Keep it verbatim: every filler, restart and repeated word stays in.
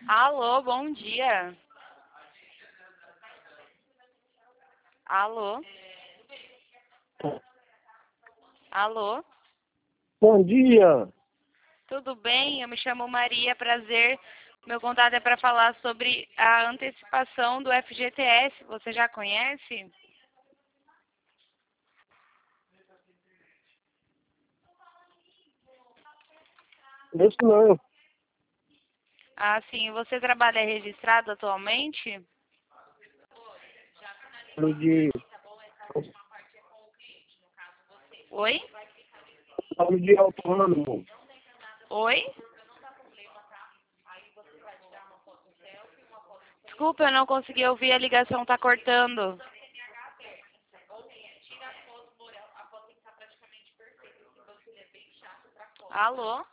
Alô, bom dia. Alô? Alô? Bom dia. Tudo bem? Eu me chamo Maria, prazer. Meu contato é para falar sobre a antecipação do F G T S. Você já conhece? Isso não. Ah, sim. Você trabalha registrado atualmente? Falo de, Oi? falo de autônomo. Oi? Desculpa, eu não consegui ouvir, a ligação está cortando. Alô?